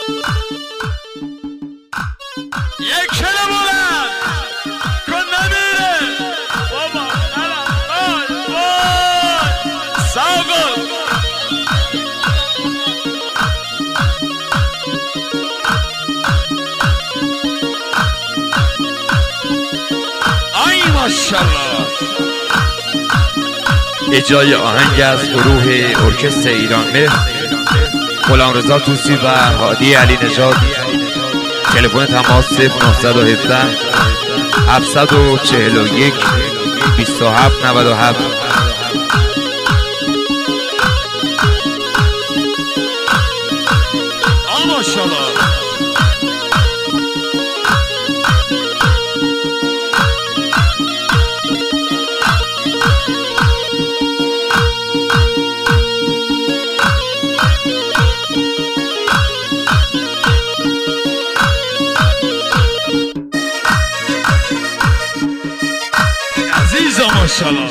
یک کلمه بلند کن نمیره بابا نرم وای ساگل آی ماشالله. اجرای آهنگ از گروه ارکستر ایران مهر، غلامرضا طوسی و هادی علی نژاد. تلفن تماس 0917 741 2797. ماشالله. ماشالله.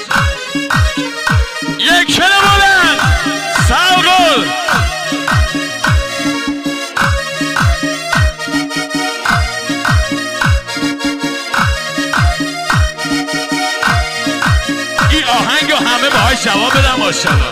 یک کلمه بلند ساگل. این آهنگو همه باهاش جواب بدن ماشالله.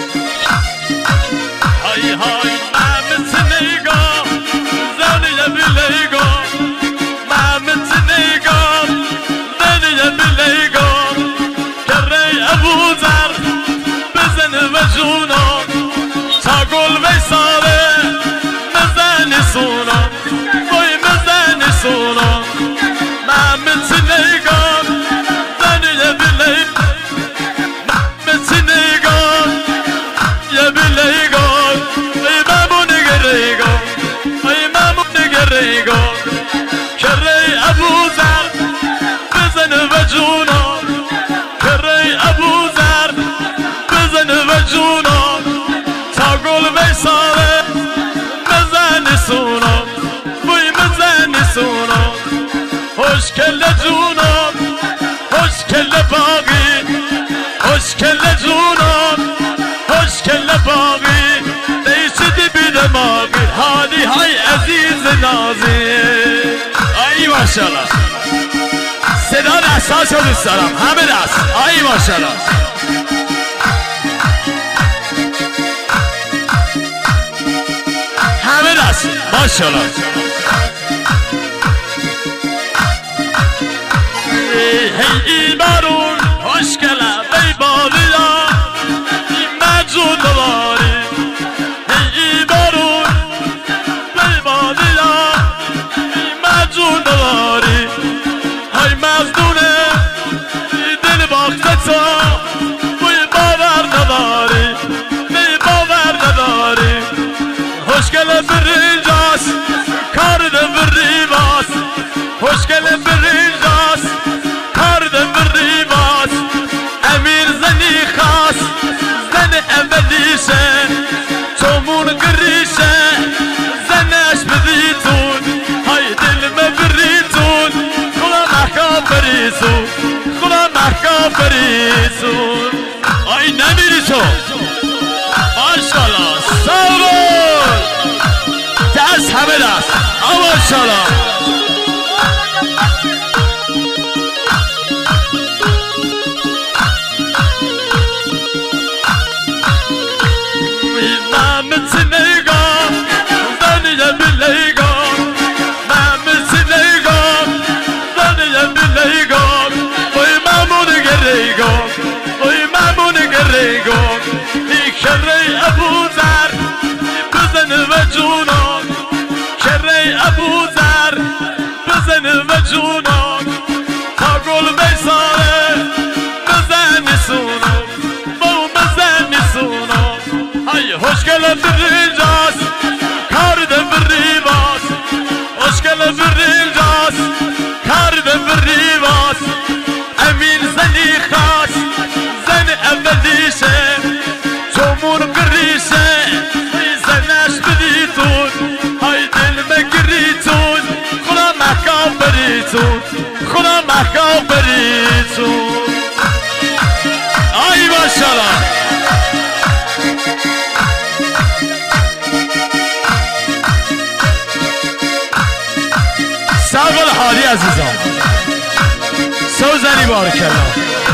های های مامت نگاه زنی بلیگاه مامت نگاه زنی بلیگاه ابو ذر بزن و جونا تا گل ویساله مزنی سونا وای مزنی سونا مامت نگاه زنی یه بلی مامت نگاه یه بلیگاه ای مامو نگریگاه ای مامو نگریگاه کره ابو ذر بزن و جونا ابو ذر بزن و جونا تا گل ویساله مزنی سونا وی مزنی سونا خوشکل جونا خوشکل باقی خوشکل جونا خوشکل باقی دیشتی بی دماغی حالی های عزیز نازی. ای ماشالله. صدا دستاش رو دوست دارم همه دست. آی ماشالله. همه دست ماشالله. ای بارون خوشگله بی بالیا ای مجون دواری ای بارون بی بالیا ای مجون دواری های مزدونه دل باخته تا بوی باور نداری بی باور نداری خوشگل برینجاس کارده بریواس خوشگل برینجاس کارده بریواس امیر زنی خاص زن اولیشه تومون گریشه زنش بدیتون های دل مبریتون بریزون خدا محکا بریزون. آی نمیری تو ماشالله ساگل دست همه دست. ماشالله. مامت نگاه زنی بلیگاه مامت نگاه زنی بلیگاه وی مامون گریگاه وی مامون گریگاه ای کره ابو ذر بزن و جونا کره ابو ذر بزن و جونا تا گل بیساره بزنی سونا بو بزنی سونا های خوشگل برینجاس کارده بریواس خوشگل برینجاس کارده بریواس امین زنی خاص زن اولیشه تومون قریشه زنش بدیتون آقا حالی عزیزان سوزنی بارکالله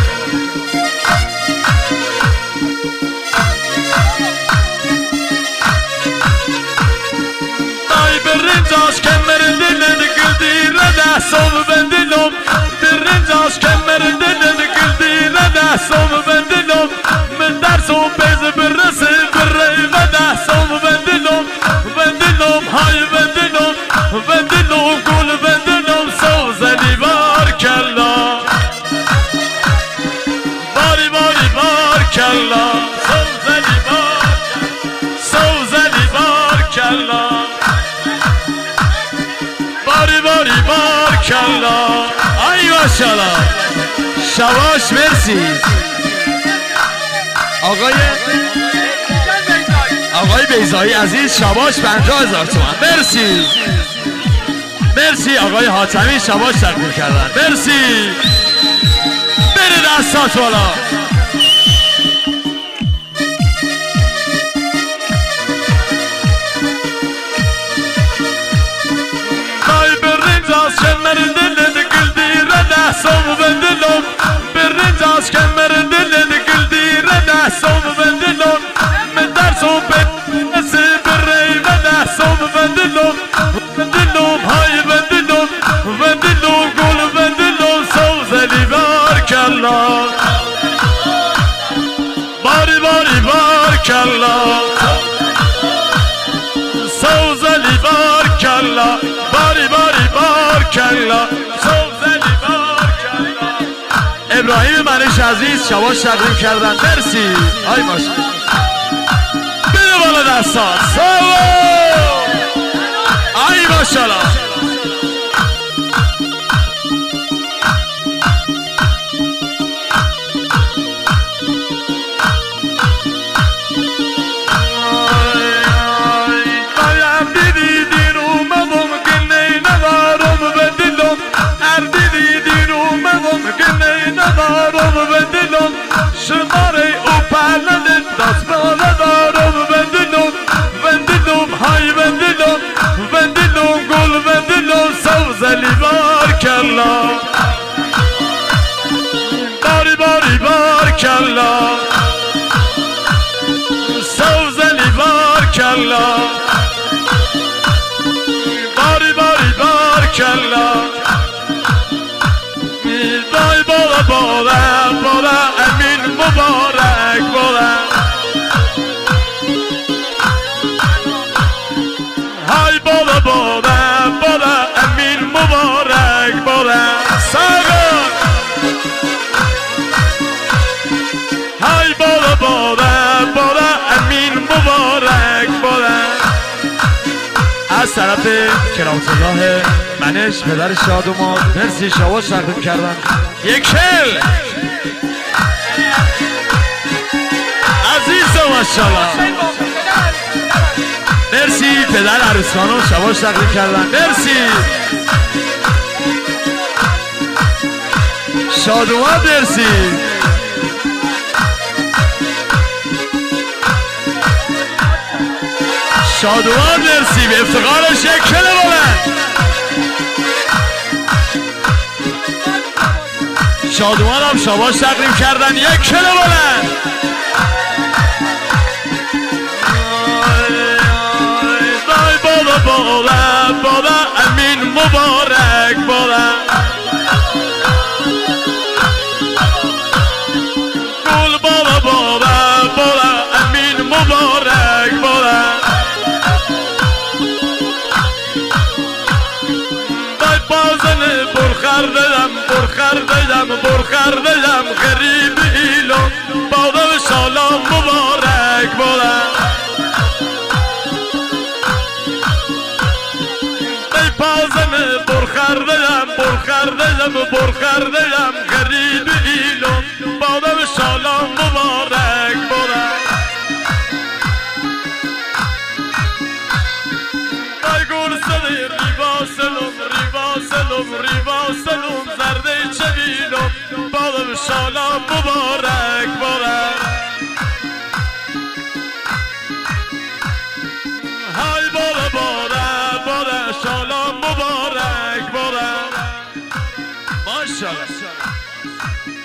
دای برنجاش kemerinde güldüğüne sonu bendinom برنجاش kemerinde güldüğüne sonu bendinom من درس و بیز برسه برایمده sonu bendinom bendinom hay bendinom bendinom gül bendinom sovzeli barkalla bari bari barkalla sovzeli barkalla bari bari barkalla ay maşallah şavaş versin آقای بیضایی عزیز شباش 50,000 تومان مرسی مرسی آقای حاتمی شباش تقدیم کردن مرسی بره دستات بالا دای برنجاز kemerin dilini güldüğüne sonu bendinom برنجاز kemerin dilini güldüğüne sonu bendinom من درس و بنسي بالريبة سوم بندلوم بندلوم هاي بندلوم بندلوم قول بندلوم سوزلي بارك الله باري باري بارك الله سوزلي بارك الله باري باري بارك الله سوزلي بارك الله ابراهیم منش عزیز شواش تقدیم کردن مرسی ای ماشاءالله بالا دستان سوو ای ماشاءالله شماره او پرلده دست بالا دارم بندلوم های بندلوم گل بندلوم سوزلی بارکالله باری باری بارکالله سوزلی بارکالله باری باری بارکالله دای بالا بالا بالا امین مبارک بالا های بالا بالا بالا امین مبارک بالا ساگا های بالا بالا بالا امین مبارک بالا از طرف کرامتگاه منش پدر شادومان مرسی شواش تقدیم کردن یک کل عزیز ماشاءالله مرسی پدر عروس خانم شواش تقدیم کردن مرسی شادومان مرسی شادومان مرسی به افتخارش یک کل بلند شادومان هم شباش تقدیم کردن یک کل بلند دای بالا بالا بالا امین مبارک بالا گل بالا بالا بالا امین مبارک بالا دای بازن برخر دلم غریب ایلان بالا و سلام مبارک بالا ای پازم برخر دلم غریب ایلان بالا و سلام مبارک بالا ای گل سنی ریوا سلام زرده چویلم بالا و سلام مبارک بالا های بالا بالا بالا سلام مبارک بالا ماشاءالله